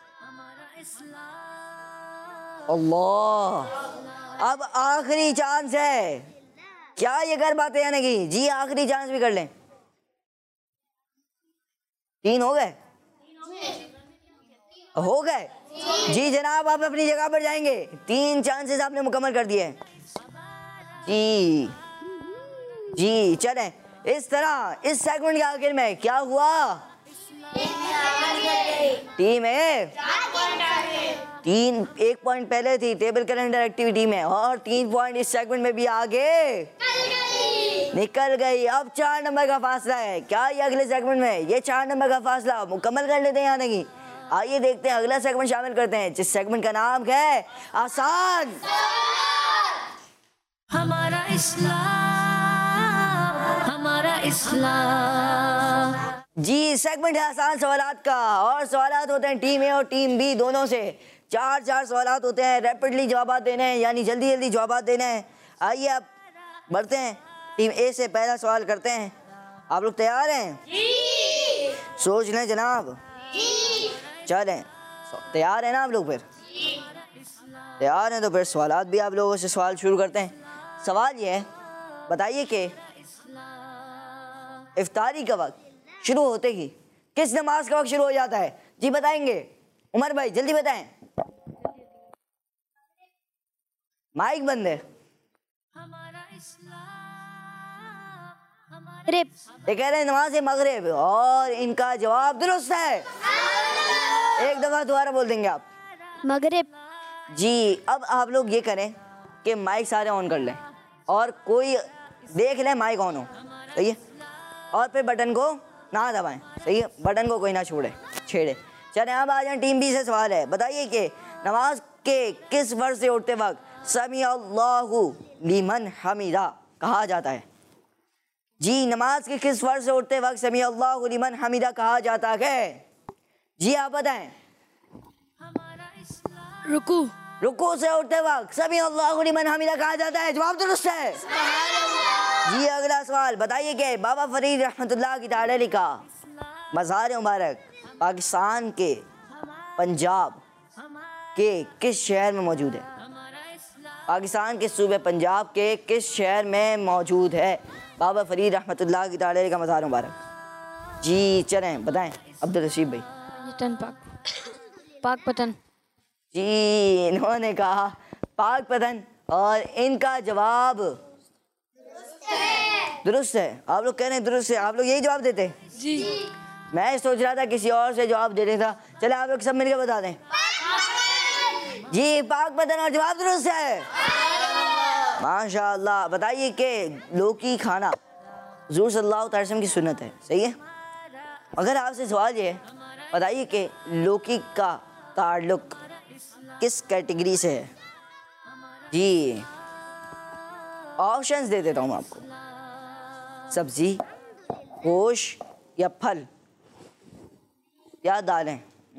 अल्लाह अब आखिरी चांस है, क्या ये कर पाते हैं या नहीं? जी आखिरी चांस भी कर लें। 3 हो गए, हो गए। जी जनाब आप अपनी जगह पर जाएंगे। 3 चांसेस आपने मुकम्मल कर दिए। जी जी चलें। इस तरह इस सेगमेंट के आखिर में क्या हुआ? टीम ए 1 पॉइंट पहले थी टेबल कैलेंडर एक्टिविटी में और 3 पॉइंट इस सेगमेंट में भी आगे निकल गई। अब 4 नंबर का फासला है। क्या ये अगले सेगमेंट में ये 4 नंबर का फासला मुकम्मल कर लेते हैं या नहीं? आइए देखते हैं, अगला सेगमेंट शामिल करते हैं जिस सेगमेंट का नाम है आसान। हमारा इस्लाम, हमारा इस्लाम। जी सेगमेंट है आसान सवालात का और सवालात होते हैं टीम ए और टीम बी दोनों से। 4 सवालात होते हैं, रैपिडली जवाब देने हैं, यानी जल्दी जल्दी जवाब देने हैं। आइए अब बढ़ते हैं, टीम ए से पहला सवाल करते हैं। आप लोग तैयार हैं? सोच लें जनाब। चलें तैयार है ना आप लोग? फिर तैयार हैं तो फिर सवालात भी आप लोगों से सवाल शुरू करते हैं। सवाल ये है, बताइए कि इफ्तारी का वक्त शुरू होते ही किस नमाज का वक्त शुरू हो जाता है? जी बताएंगे उमर भाई, जल्दी बताएं। माइक बंद है। मगरिब। ये कह रहे हैं नमाज मगरिब और इनका जवाब दुरुस्त है। एक दफा दोबारा बोल देंगे आप। मगरिब। जी अब आप लोग ये करें कि माइक सारे ऑन कर लें और कोई देख लें माइक ऑन हो, सही है? और फिर बटन को ना दबाएं, सही है? बटन को कोई ना छेड़े। चलें अब आ जाए, टीम बी से सवाल है। बताइए कि नमाज के किस वर्ड से उठते वक्त समी अल्लाहु लिमन हमीदा कहा जाता है? जी नमाज के किस वर्ड से उठते वक्त समी अल्लाहु लिमन हमीदा कहा जाता है? जी आप बताएं। रुकू। रुकू से उठते वक्त समी अल्लाहु लिमन हमीदा कहा जाता है। जवाब दुरुस्त है। जी अगला सवाल बताइए कि बाबा फरीद रहमतुल्लाह की तारीख का मज़ार मुबारक पाकिस्तान के पंजाब के किस शहर में मौजूद है? पाकिस्तान के सूबे पंजाब के किस शहर में मौजूद है बाबा फरीद रहमतुल्लाह की तारीख का मज़ार मुबारक? जी चलें बताएं अब्दुल रशीद भाई। पाकपतन। जी इन्होंने कहा पाकपतन और इनका जवाब दुरुस्त है। आप लोग कह रहे हैं दुरुस्त है, आप लोग यही जवाब देते हैं? जी। मैं सोच रहा था किसी और से जवाब देने था। चले आप लोग सब मिलकर बता दें। जी पाकपतन और जवाब दुरुस्त है। माशाअल्लाह। बताइए कि लौकी खाना हुज़ूर सल्लल्लाहु अलैहि वसल्लम की सुन्नत है, सही है? अगर आपसे सवाल ये है बताइए कि लौकी का ताल्लुक किस कैटेगरी से है? जी ऑप्शंस दे देता हूँ आपको, सब्जी, गोश या फल या दालें।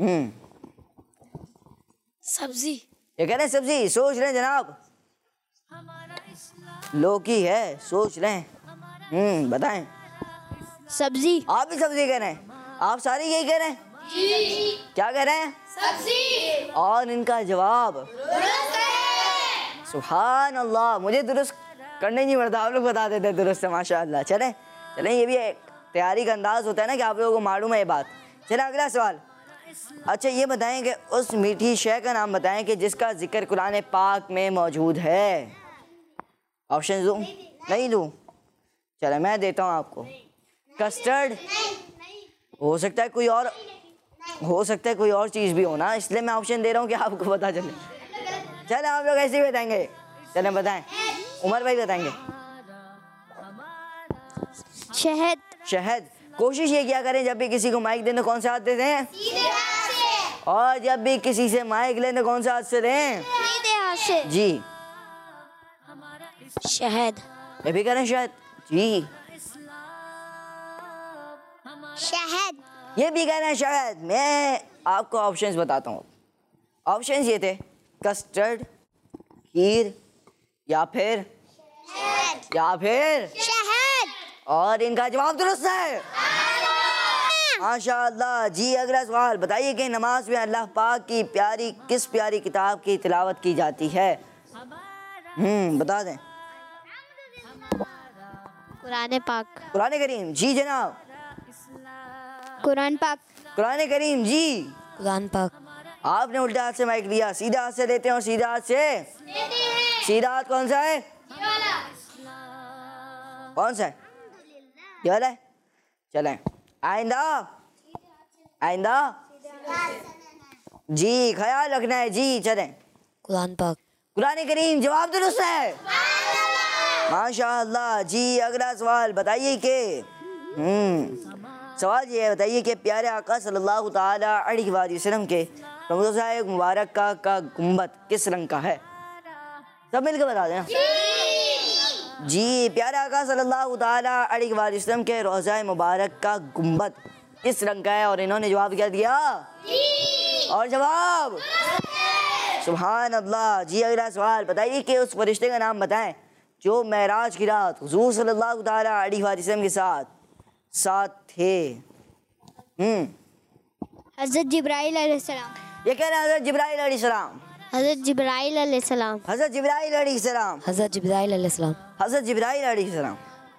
सब्जी। ये कह रहे हैं सब्जी, सोच रहे हैं जनाब। लौकी है, सोच रहे हैं। बताएं। सब्जी। आप भी सब्जी कह रहे हैं? आप सारे यही कह रहे हैं? जी। क्या कह रहे हैं? सब्जी। और इनका जवाब सुभान अल्लाह। मुझे दुरुस्त करने नहीं पड़ता, आप लोग बता देते हैं दुरुस्त है। माशाअल्लाह। चलें चलें, ये भी एक तैयारी का अंदाज होता है ना कि आप लोगों को मालूम है ये बात। चलें अगला सवाल। अच्छा ये बताएं कि उस मीठी शय का नाम बताएं कि जिसका जिक्र कुरान पाक में मौजूद है। ऑप्शन दूं? नहीं दूं? चलो मैं देता हूँ आपको। कस्टर्ड हो सकता है, कोई और हो सकता है, कोई और चीज़ भी हो ना, इसलिए मैं ऑप्शन दे रहा हूँ कि आपको पता चले। चलो आप लोग ऐसे ही बताएंगे। चलें बताएं। उमर भाई बताएंगे। शहद। शहद। कोशिश ये किया करें जब भी किसी को माइक दें तो कौन से हाथ देते हैं? और जब भी किसी से माइक लें तो कौन से हाथ से लें? सीधे हाथ से। जी शहद। ये भी करें शहद। जी शहद। ये भी कहना है शहद। मैं आपको ऑप्शंस बताता हूँ। ऑप्शंस ये थे कस्टर्ड, खीर या फिर शहद। और इनका जवाब दुरुस्त है। माशाअल्लाह। जी अगला सवाल बताइए कि नमाज में अल्लाह पाक की किस प्यारी किताब की तिलावत की जाती है? बता दें। कुरान पाक। कुरान करीम। जी जनाब। कुरान पाक। कुरान करीम। जी कुरान पाक। आपने उल्टा हाथ से माइक लिया, सीधा हाथ से लेते हैं और सीधा हाथ से। सीधा हाथ कौन सा है? कौन सा है? ये वाला है। चलें आइंदा आइंदा जी ख्याल रखना है। जी चलें। कुरान पाक। कुरान करीम। जवाब दुरुस्त है। माशाअल्लाह। जी अगला सवाल बताइए कि सवाल ये बताइए कि प्यारे आका सल्लल्लाहु ताला अलैहि वसल्लम के रोज़ा मुबारक का गुंबद किस रंग का है? सब मिलकर बता देना। जी प्यारे आका सल्लल्लाहु ताला अलैहि वसल्लम के रोज़ा मुबारक का गुंबद किस रंग का है? और इन्होंने जवाब क्या दिया? और जवाब सुभान अल्लाह। जी अगला सवाल बताइए कि उस फरिश्ते का नाम बताएं जो मेराज की रात हुज़ूर सल्लल्लाहु ताला अलैहि वसल्लम के साथ थे। हज़रत जिब्राइल अलैहिस्सलाम। ये कह रहे हैं हज़रत जिब्राइल अलैहिस्सलाम। हज़रत जिब्राइल अलैहिस्सलाम। हज़रत जिब्राइल अलैहिस्सलाम। हज़रत जिब्राइल अलैहिस्सलाम। हज़रत जिब्राइल अलैहिस्सलाम।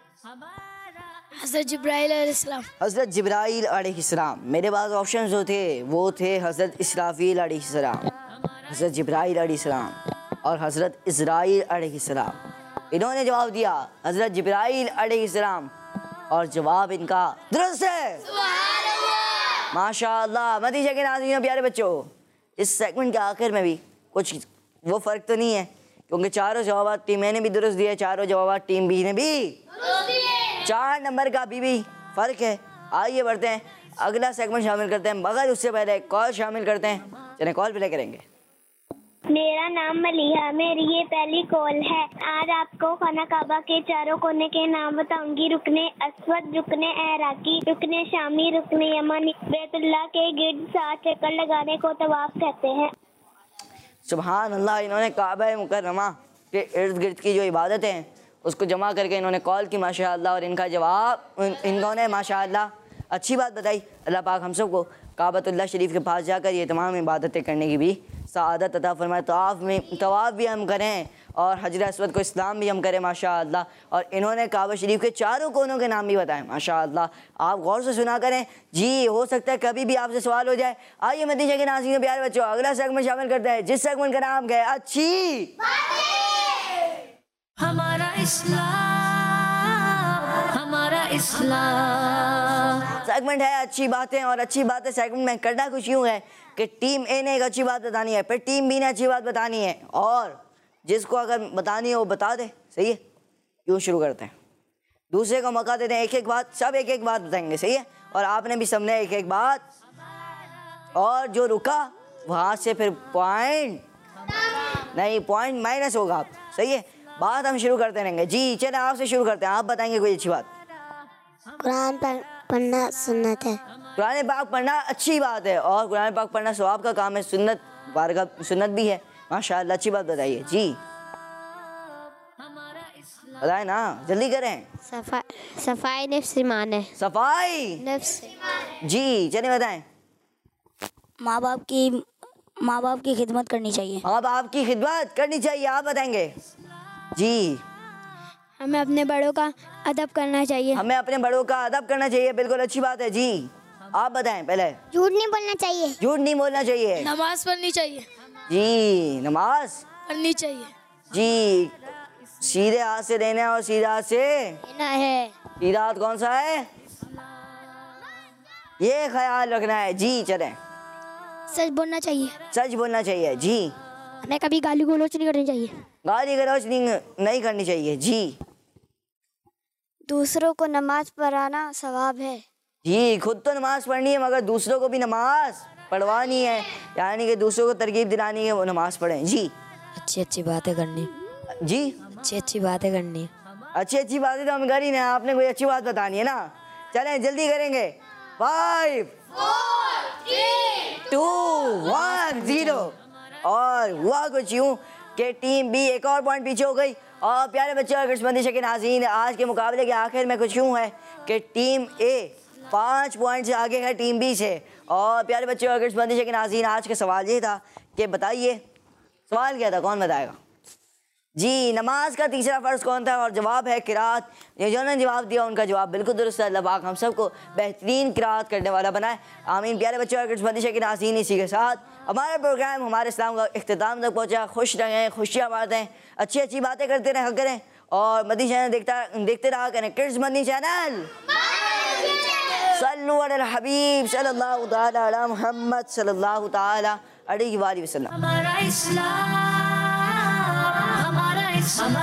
हज़रत जिब्राइल अलैहिस्सलाम। हज़रत जिब्राइल अलैहिस्सलाम। मेरे पास ऑप्शन जो थे वो थे हज़रत इसराफील अलैहिस्सलाम, हज़रत जिब्राइल अलैहिस्सलाम और हज़रत इज़राइल अलैहिस्सलाम। इन्होंने जवाब दिया हज़रत जिब्राइल अलैहिस्सलाम और जवाब इनका दुरुस्त है। माशाअल्लाह। मदीशा के नाज़रीन प्यारे बच्चों, इस सेगमेंट के आखिर में भी कुछ वो फ़र्क तो नहीं है क्योंकि चारों जवाब टीम ए ने भी दुरुस्त दिए, चारों जवाब टीम बी ने भी 4 नंबर का भी फ़र्क है। आइए बढ़ते हैं, अगला सेगमेंट शामिल करते हैं, मगर उससे पहले कॉल शामिल करते हैं। चलें कॉल प्ले करेंगे। मेरा नाम मलिहा, मेरी ये पहली कॉल है। आज आपको खाना काबा के चारों कोने के नाम बताऊंगी। रुकने अस्वद, रुकने इराकी, रुकने शामी, रुकने यमनी। बैतुल्लाह के गिर्द 7 चक्कर लगाने को तवाफ कहते हैं। सुभान अल्लाह। इन्होंने काबा मुकर्रमा के इर्द गिर्द की जो इबादत है उसको जमा करके इन्होंने कॉल की माशाअल्लाह, और इनका जवाब इन्होंने माशाअल्लाह अच्छी बात बताई। अल्लाह पाक हम सबको काबतुल्लाह शरीफ के पास जाकर ये तमाम इबादतें करने की भी सआदत अता फरमाए। तवाफ़ भी हम करें और हजर अस्वद को इस्लाम भी हम करें माशाअल्लाह। और इन्होंने काबा शरीफ के चारों कोनों के नाम भी बताएं माशाअल्लाह। आप गौर से सुना करें जी, हो सकता है कभी भी आपसे सवाल हो जाए। आइए मदीना के नाज़रीन प्यारे बच्चों, अगला सेगमेंट शामिल करते हैं जिस सेगमेंट का नाम है अच्छी हमारा इस्लाम, हमारा इस्लाम। सेगमेंट है अच्छी बातें। और अच्छी बातें सेगमेंट में करना कुछ यूँ है कि टीम ए ने एक अच्छी बात बतानी है, फिर टीम बी ने अच्छी बात बतानी है, और जिसको अगर बतानी है वो बता दे। सही है, यूँ शुरू करते हैं। दूसरे को मौका देते हैं, एक एक बात, सब एक एक बात बताएंगे। सही है, और आपने भी सबने एक एक बात, और जो रुका वहाँ से फिर पॉइंट नहीं, पॉइंट माइनस होगा। आप सही है, बात हम शुरू करते रहेंगे। जी चले आपसे शुरू करते हैं, आप बताएंगे कोई अच्छी बात। कुरान पढ़ना सुन्नत है। कुरान पाक पढ़ना अच्छी बात है, और कुरान पाक पढ़ना सवाब का काम है, सुन्नत बारगाह सुन्नत भी है माशाअल्लाह। अच्छी बात बताइए जी, बताए ना, जल्दी करें। सफाई नफ्स ईमान है। सफाई नफ्स जी, चलिए बताएं। माँ बाप की खिदमत करनी चाहिए। माँ बाप की खिदमत करनी चाहिए, आप बताएंगे जी। हमें अपने बड़ों का अदब करना चाहिए। हमें अपने बड़ों का अदब करना चाहिए, बिल्कुल अच्छी बात है जी। आप बताएं पहले। झूठ नहीं बोलना चाहिए। झूठ नहीं बोलना चाहिए नमाज पढ़नी चाहिए। जी। नमाज पढ़नी चाहिए जी, सीधे हाथ से देना और सीधा हाथ से लेना है। सीधा हाथ कौन सा है, ये ख्याल रखना है जी। चलें, सच बोलना चाहिए। सच बोलना चाहिए जी। हमें कभी गाली गलौज नहीं करनी चाहिए। गाली गलौज नहीं करनी चाहिए जी। दूसरों को नमाज पढ़ाना सवाब है जी। खुद तो नमाज पढ़नी है, मगर दूसरों को भी नमाज पढ़वानी है, यानी कि दूसरों को तरकीब दिलानी है वो नमाज पढ़ें जी। अच्छी बातें करनी जी। अच्छी बातें करनी। अच्छी बातें तो हम कर ही ना, आपने कोई अच्छी बात बतानी है ना। चलें जल्दी करेंगे। 5 4 3 2 1 0। और हुआ कुछ यूँ कि टीम बी एक और पॉइंट पीछे हो गई। और प्यारे बच्चों और किस्मती के नाज़रीन, आज के मुकाबले के आखिर में कुछ यूँ है कि टीम ए 5 पॉइंट से आगे है टीम बी से। और प्यारे बच्चों और किस्मती के नाज़रीन, आज का सवाल ये था कि बताइए, सवाल क्या था, कौन बताएगा जी। नमाज का तीसरा फ़र्ज़ कौन था, और जवाब है किरात। जिन्होंने जवाब दिया उनका जवाब बिल्कुल दुरुस्त है। अल्लाह पाक हम सबको बेहतरीन किरात करने वाला बनाए, आमीन। प्यारे बच्चों और किस्मती के नाज़रीन, इसी के साथ हमारा प्रोग्राम हमारे इस्लाम का इख्तिताम तक पहुँचा। खुश रहें, खुशियाँ बांटें, अच्छी बातें करते रहा करें, और मदनी चैनल देखते रहा करें। किड्स मदनी चैनल, सल्लु अलल हबीब सल्लल्लाहु तआला अला मुहम्मद सल्लल्लाहु तआला अलैहि वसल्लम। हमारा इस्लाम, हमारा इस्लाम,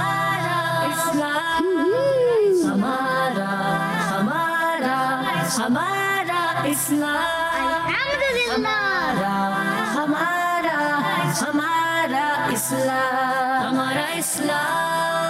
हमारा इस्लाम, हमारा इस्लाम, हमारा इस्लाम।